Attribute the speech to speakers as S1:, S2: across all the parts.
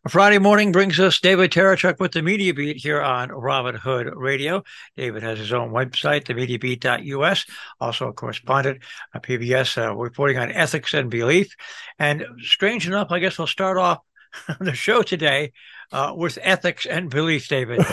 S1: Friday morning brings us David Terachuk with the Media Beat here on Robin Hood Radio. David has his own website, themediabeat.us, also a correspondent at PBS, reporting on ethics and belief. And strange enough, I guess we'll start off the show today with ethics and belief, David.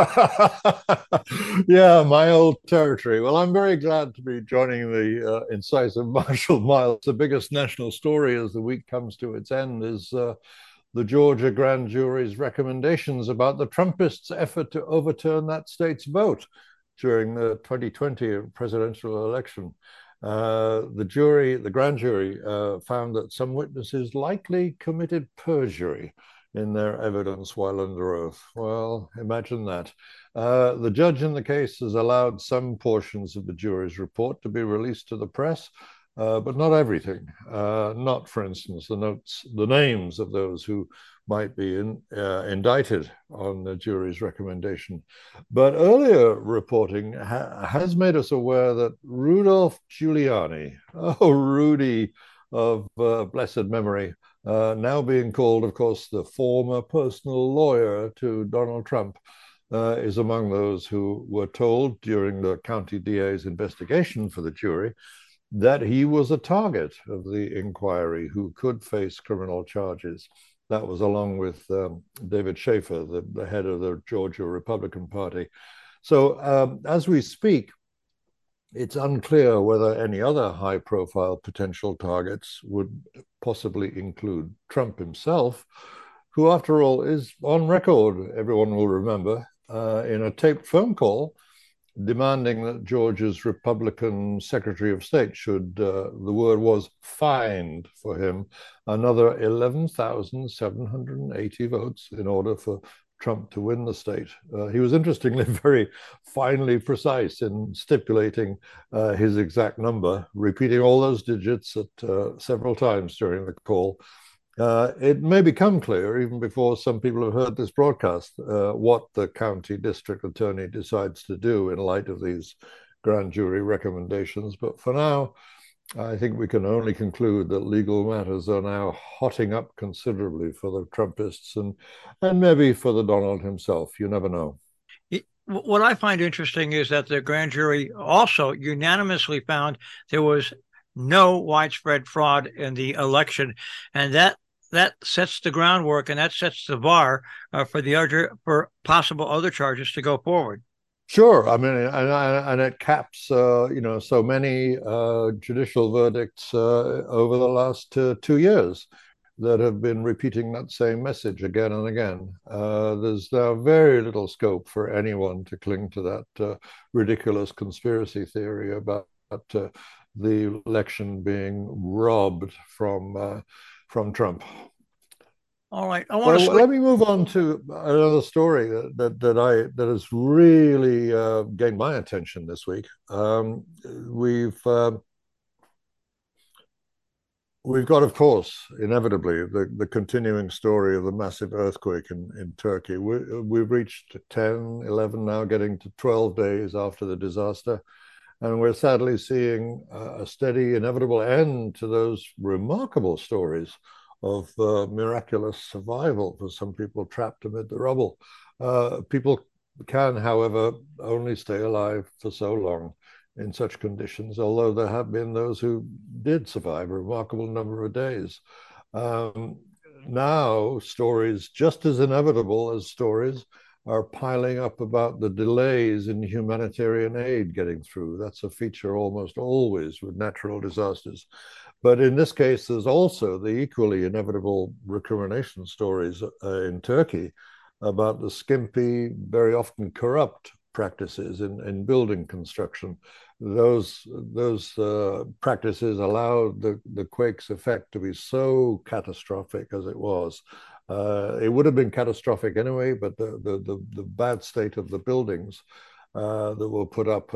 S2: Yeah, my old territory. Well, I'm very glad to be joining the incisive Marshall Miles. The biggest national story as the week comes to its end is the Georgia grand jury's recommendations about the Trumpists' effort to overturn that state's vote during the 2020 presidential election. The grand jury, found that some witnesses likely committed perjury in their evidence while under oath. Well, imagine that. The judge in the case has allowed some portions of the jury's report to be released to the press, but not everything. Not, for instance, the names of those who might be indicted on the jury's recommendation. But earlier reporting has made us aware that Rudolph Giuliani, oh, Rudy of blessed memory, now being called, of course, the former personal lawyer to Donald Trump, is among those who were told during the county DA's investigation for the jury that he was a target of the inquiry who could face criminal charges. That was along with David Schaefer, the head of the Georgia Republican Party. So as we speak, it's unclear whether any other high-profile potential targets would possibly include Trump himself, who, after all, is on record, everyone will remember, in a taped phone call demanding that Georgia's Republican Secretary of State should, the word was, find for him another 11,780 votes in order for Trump to win the state. He was interestingly very finely precise in stipulating his exact number, repeating all those digits at several times during the call. It may become clear, even before some people have heard this broadcast, what the county district attorney decides to do in light of these grand jury recommendations. But for now, I think we can only conclude that legal matters are now hotting up considerably for the Trumpists and maybe for the Donald himself. You never know.
S1: What I find interesting is that the grand jury also unanimously found there was no widespread fraud in the election, and that sets the groundwork and that sets the bar for possible other charges to go forward.
S2: Sure, I mean, and it caps, so many judicial verdicts over the last 2 years that have been repeating that same message again and again. There's now very little scope for anyone to cling to that ridiculous conspiracy theory about the election being robbed from Trump.
S1: All right, I want to
S2: Well,
S1: switch.
S2: let me move on to another story that has really gained my attention this week. We've got, of course, inevitably the continuing story of the massive earthquake in Turkey. We've reached 10, 11 now, getting to 12 days after the disaster. And we're sadly seeing a steady, inevitable end to those remarkable stories of miraculous survival for some people trapped amid the rubble. People can, however, only stay alive for so long in such conditions, although there have been those who did survive a remarkable number of days. Um, Now, stories just as inevitable as stories are piling up about the delays in humanitarian aid getting through. That's a feature almost always with natural disasters. But in this case, there's also the equally inevitable recrimination stories in Turkey about the skimpy, very often corrupt practices in building construction. Those practices allowed the quake's effect to be so catastrophic as it was. It would have been catastrophic anyway, but the bad state of the buildings that were put up,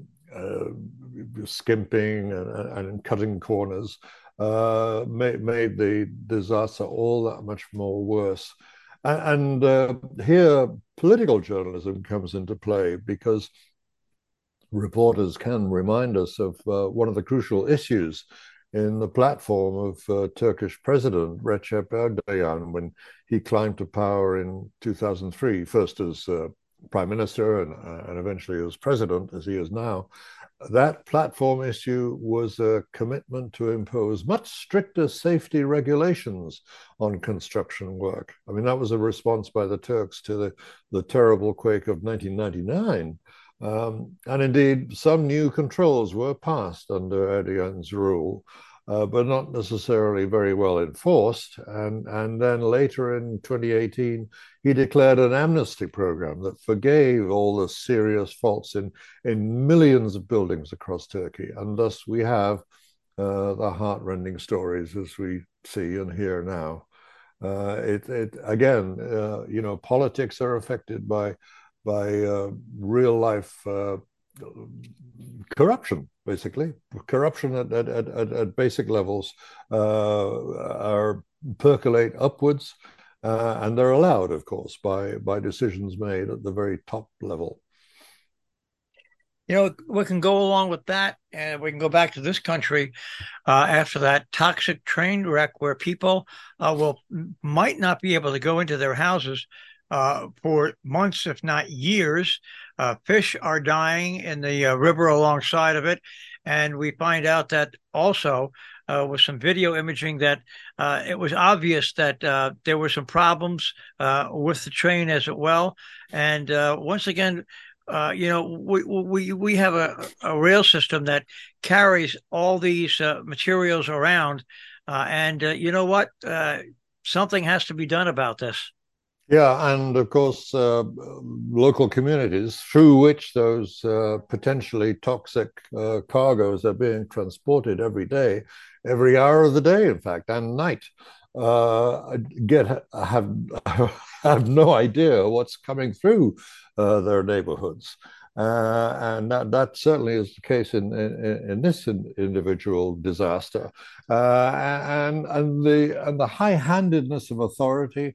S2: skimping and cutting corners, made the disaster all that much more worse. And here, political journalism comes into play because reporters can remind us of one of the crucial issues in the platform of Turkish President Recep Erdogan when he climbed to power in 2003, first as prime minister and eventually as president, as he is now. That platform issue was a commitment to impose much stricter safety regulations on construction work. I mean, that was a response by the Turks to the terrible quake of 1999. And indeed, some new controls were passed under Erdogan's rule, but not necessarily very well enforced. And then later in 2018, he declared an amnesty program that forgave all the serious faults in millions of buildings across Turkey. And thus we have the heartrending stories as we see and hear now. Again, politics are affected by real life corruption, basically. Corruption at basic levels are percolate upwards, and they're allowed, of course, by decisions made at the very top level.
S1: We can go along with that, and we can go back to this country after that toxic train wreck where people might not be able to go into their houses for months, if not years. Fish are dying in the river alongside of it. And we find out that also with some video imaging that it was obvious that there were some problems with the train as well. And once again, we have a rail system that carries all these materials around. And you know what? Something has to be done about this.
S2: Yeah, and of course, local communities through which those potentially toxic cargoes are being transported every day, every hour of the day, in fact, and night, have have no idea what's coming through their neighborhoods. And that certainly is the case in this individual disaster, and the high-handedness of authority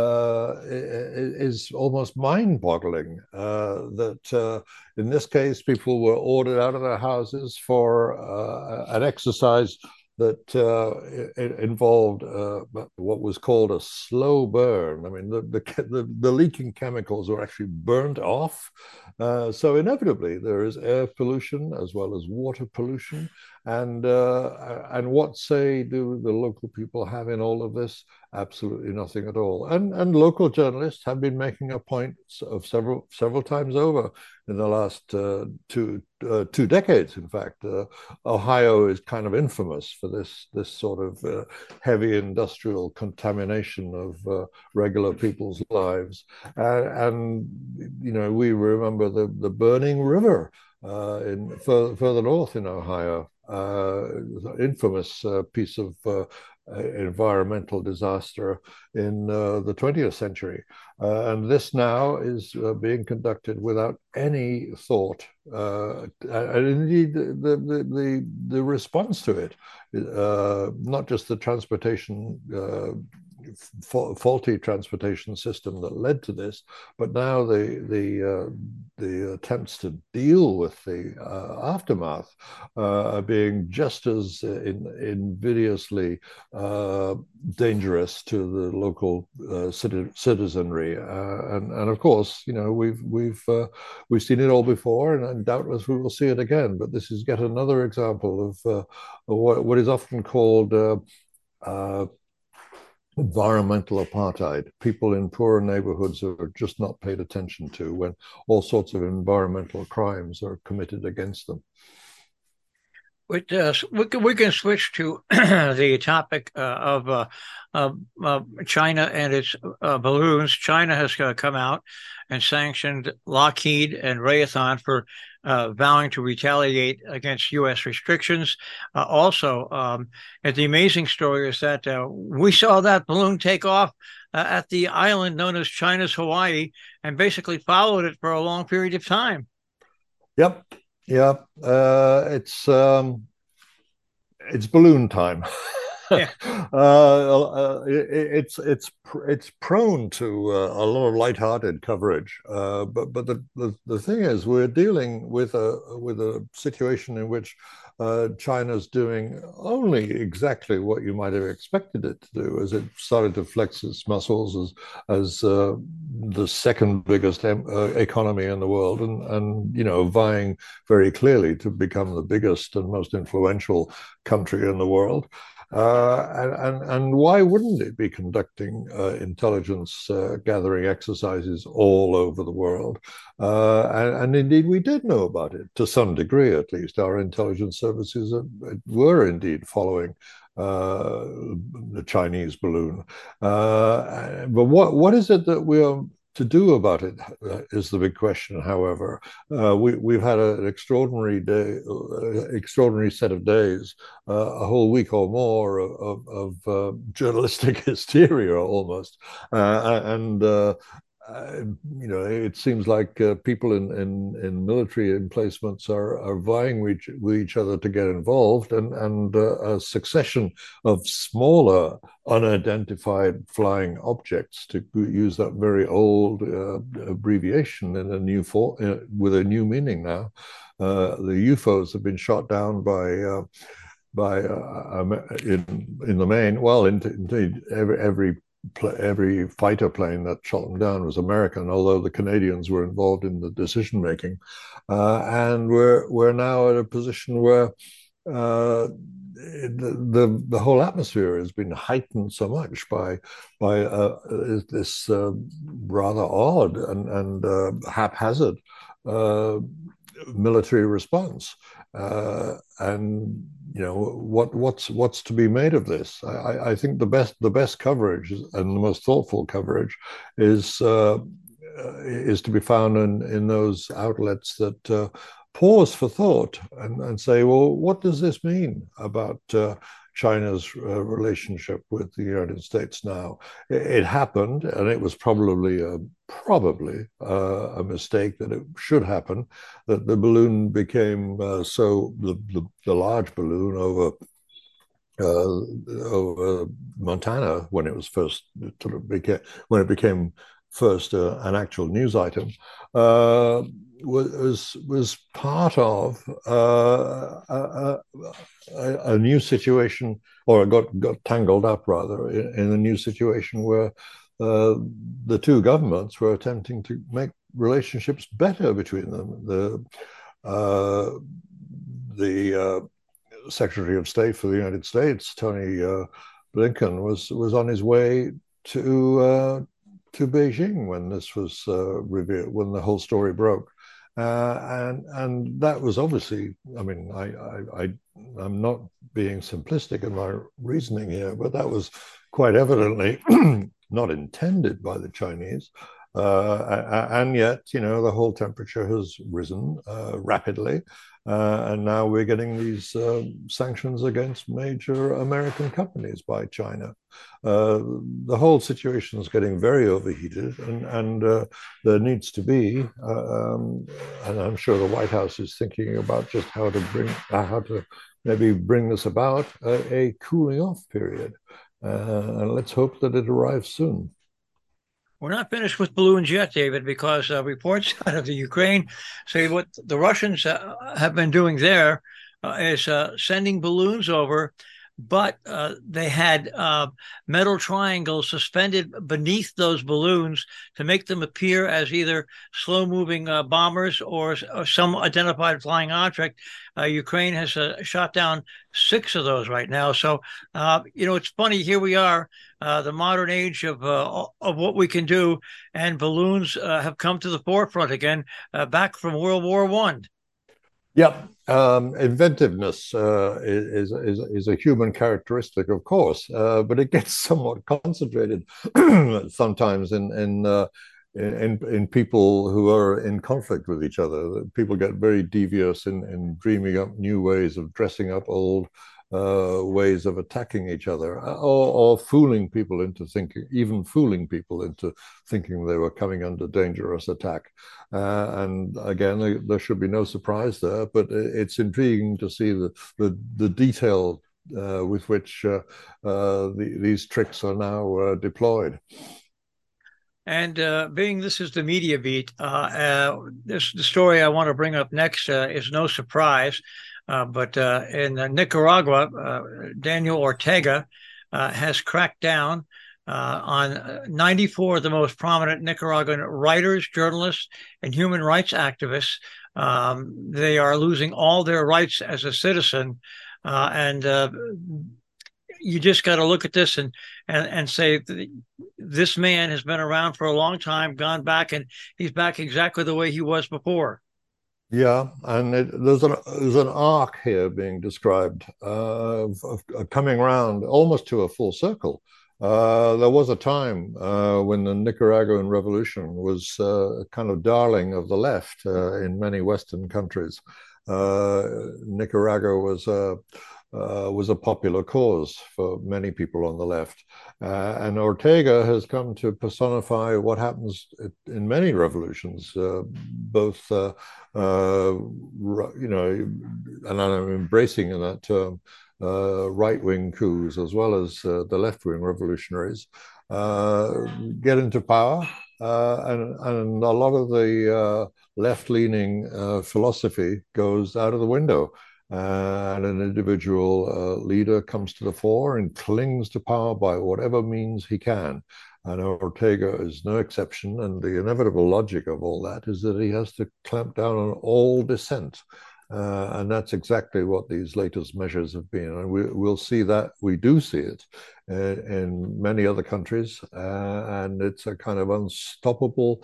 S2: is almost mind-boggling. That in this case, people were ordered out of their houses for an exercise that involved what was called a slow burn. I mean, the leaking chemicals were actually burnt off. So inevitably, there is air pollution as well as water pollution. And what say do the local people have in all of this? Absolutely nothing at all. And local journalists have been making a point of several times over in the last two decades. In fact, Ohio is kind of infamous for this sort of heavy industrial contamination of regular people's lives. And we remember the burning river further north in Ohio. Infamous piece of environmental disaster in the 20th century. And this now is being conducted without any thought. And indeed, the response to it, not just the transportation faulty transportation system that led to this, but now the attempts to deal with the aftermath are being just as invidiously dangerous to the local citizenry, and of course, we've seen it all before, and doubtless we will see it again. But this is yet another example of what is often called environmental apartheid. People in poorer neighborhoods are just not paid attention to when all sorts of environmental crimes are committed against them.
S1: We can switch to the topic of China and its balloons. China has come out and sanctioned Lockheed and Raytheon for vowing to retaliate against U.S. restrictions. And the amazing story is that we saw that balloon take off at the island known as China's Hawaii and basically followed it for a long period of time.
S2: Yep. Yeah, it's balloon time.
S1: Yeah.
S2: It's prone to a lot of lighthearted coverage, but the thing is, we're dealing with a situation in which China's doing only exactly what you might have expected it to do, as it started to flex its muscles as the second biggest economy in the world, and vying very clearly to become the biggest and most influential country in the world. And why wouldn't it be conducting intelligence gathering exercises all over the world? And indeed, we did know about it to some degree, at least. Our intelligence services were indeed following the Chinese balloon. But what is it that we are to do about it is the big question. However, we've had an extraordinary day, extraordinary set of days, a whole week or more of journalistic hysteria almost, and it seems like people in military emplacements are vying with each other to get involved, and a succession of smaller unidentified flying objects, to use that very old abbreviation in a new with a new meaning now. The UFOs have been shot down by in the main. Well, indeed, every fighter plane that shot them down was American, although the Canadians were involved in the decision making. And we're now at a position where the whole atmosphere has been heightened so much by this rather odd and haphazard military response. And what's to be made of this? I think the best coverage and the most thoughtful coverage is to be found in those outlets that pause for thought and say, well, what does this mean about China's relationship with the United States now? It happened, and it was probably a mistake that it should happen, that the balloon became the large balloon over Montana when it was first when it became first an actual news item, was part of a new situation, or got tangled up rather in a new situation where the two governments were attempting to make relationships better between them. The Secretary of State for the United States, Tony Blinken, was on his way to Beijing when this was revealed, when the whole story broke. And that was obviously, I mean, I'm not being simplistic in my reasoning here, but that was quite evidently not intended by the Chinese. And yet, the whole temperature has risen rapidly. And now we're getting these sanctions against major American companies by China. The whole situation is getting very overheated, and there needs to be, and I'm sure the White House is thinking about just how to maybe bring this about, a cooling off period. And let's hope that it arrives soon.
S1: We're not finished with balloons yet, David, because reports out of the Ukraine say what the Russians have been doing there is sending balloons over, but they had metal triangles suspended beneath those balloons to make them appear as either slow-moving bombers or some identified flying object. Ukraine has shot down 6 of those right now. So, it's funny. Here we are, the modern age of what we can do, and balloons have come to the forefront again, back from World War I.
S2: Yep. Inventiveness is a human characteristic, of course, but it gets somewhat concentrated sometimes in people who are in conflict with each other. People get very devious in dreaming up new ways of dressing up old ways of attacking each other, or fooling people into thinking they were coming under dangerous attack. And again, there should be no surprise there, but it's intriguing to see the detailed with which these tricks are now deployed.
S1: And being this is the media beat, the story I want to bring up next is no surprise. But in Nicaragua, Daniel Ortega has cracked down on 94 of the most prominent Nicaraguan writers, journalists, and human rights activists. They are losing all their rights as a citizen. And you just got to look at this and say this man has been around for a long time, gone back, and he's back exactly the way he was before.
S2: Yeah, and there's an arc here being described of coming around almost to a full circle. There was a time when the Nicaraguan Revolution was kind of darling of the left in many Western countries. Nicaragua was a popular cause for many people on the left. And Ortega has come to personify what happens in many revolutions, both, and I'm embracing in that term, right-wing coups as well as the left-wing revolutionaries get into power. And a lot of the left-leaning philosophy goes out of the window. And an individual leader comes to the fore and clings to power by whatever means he can. And Ortega is no exception. And the inevitable logic of all that is that he has to clamp down on all dissent. And that's exactly what these latest measures have been. And we'll see that, we do see it in many other countries. And it's a kind of unstoppable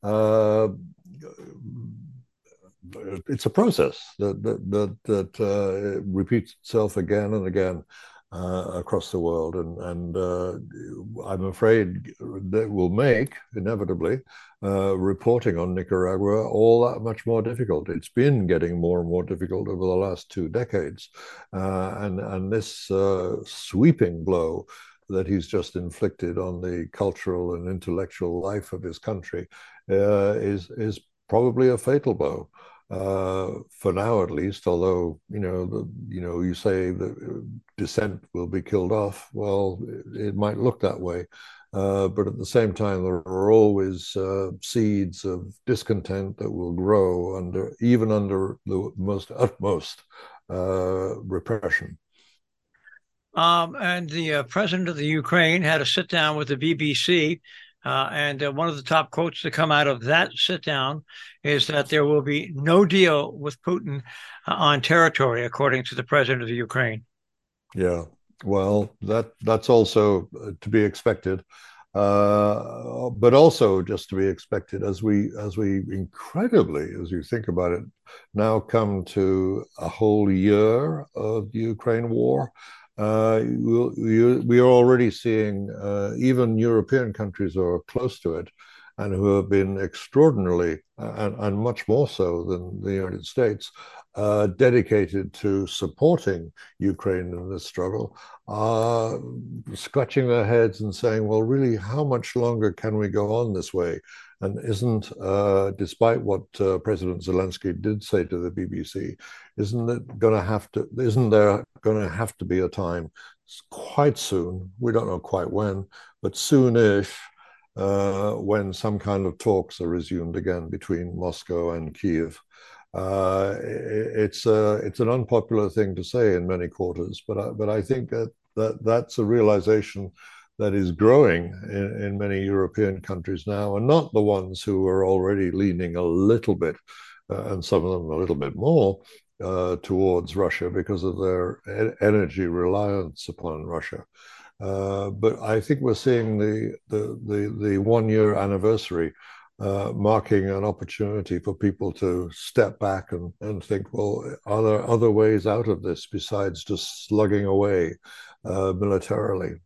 S2: it's a process that repeats itself again and again across the world, and I'm afraid that will make inevitably reporting on Nicaragua all that much more difficult. It's been getting more and more difficult over the last 2 decades, and this sweeping blow that he's just inflicted on the cultural and intellectual life of his country is probably a fatal blow. For now, at least, although you say that dissent will be killed off. Well, it might look that way, but at the same time, there are always seeds of discontent that will grow even under the most utmost repression.
S1: And the president of the Ukraine had a sit down with the BBC. And one of the top quotes to come out of that sit down is that there will be no deal with Putin on territory, according to the president of the Ukraine.
S2: Yeah, well, that's also to be expected, but also just to be expected as we incredibly, as you think about it, now come to a whole year of the Ukraine war. We are already seeing even European countries who are close to it and who have been extraordinarily, and much more so than the United States, dedicated to supporting Ukraine in this struggle, scratching their heads and saying, well, really, how much longer can we go on this way? And despite what President Zelensky did say to the BBC, isn't there going to have to be a time quite soon, we don't know quite when, but soonish, when some kind of talks are resumed again between Moscow and Kiev. It's an unpopular thing to say in many quarters, but I think that's a realization that is growing in many European countries now, and not the ones who are already leaning a little bit, and some of them a little bit more, towards Russia because of their energy reliance upon Russia. But I think we're seeing the 1-year anniversary marking an opportunity for people to step back and think, well, are there other ways out of this besides just slugging away militarily?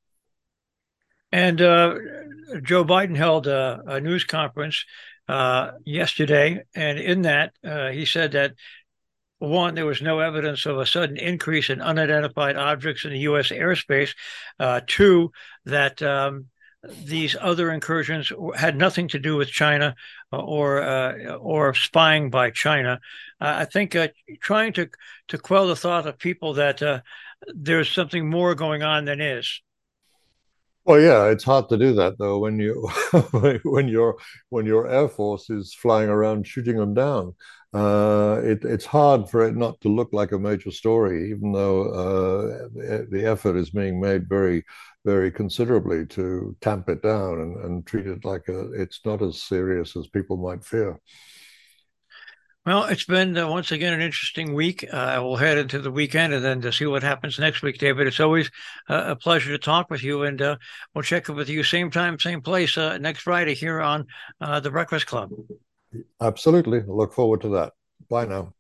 S1: And Joe Biden held a news conference yesterday, and in that he said that, one, there was no evidence of a sudden increase in unidentified objects in the U.S. airspace. Two, that these other incursions had nothing to do with China or spying by China. I think trying to quell the thought of people that there's something more going on than is.
S2: Well, yeah, it's hard to do that though when you when your Air Force is flying around shooting them down. It's hard for it not to look like a major story, even though the effort is being made very considerably to tamp it down and treat it like it's not as serious as people might fear.
S1: Well, it's been once again an interesting week. We'll head into the weekend and then to see what happens next week, David. It's always a pleasure to talk with you, and we'll check in with you same time, same place next Friday here on the Breakfast Club.
S2: Absolutely. Look forward to that. Bye now.